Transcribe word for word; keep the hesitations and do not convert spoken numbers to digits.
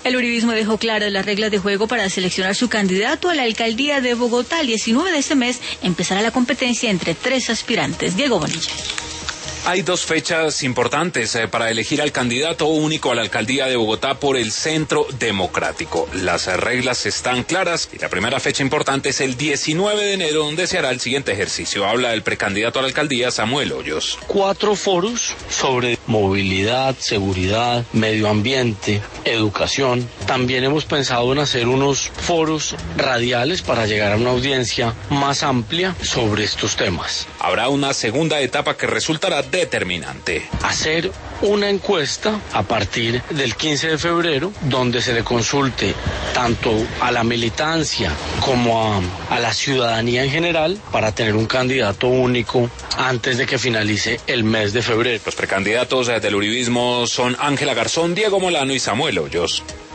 El uribismo dejó claras las reglas de juego para seleccionar su candidato a la alcaldía de Bogotá. El diecinueve de este mes empezará la competencia entre tres aspirantes. Diego Bonilla. Hay dos fechas importantes eh, para elegir al candidato único a la alcaldía de Bogotá por el Centro Democrático. Las eh, reglas están claras y la primera fecha importante es el diecinueve de enero, donde se hará el siguiente ejercicio. Habla el precandidato a la alcaldía, Samuel Hoyos. Cuatro foros sobre movilidad, seguridad, medio ambiente, educación. También hemos pensado en hacer unos foros radiales para llegar a una audiencia más amplia sobre estos temas. Habrá una segunda etapa que resultará determinante. Hacer una encuesta a partir del quince de febrero, donde se le consulte tanto a la militancia como a, a la ciudadanía en general para tener un candidato único antes de que finalice el mes de febrero. Los precandidatos del uribismo son Ángela Garzón, Diego Molano y Samuel Hoyos.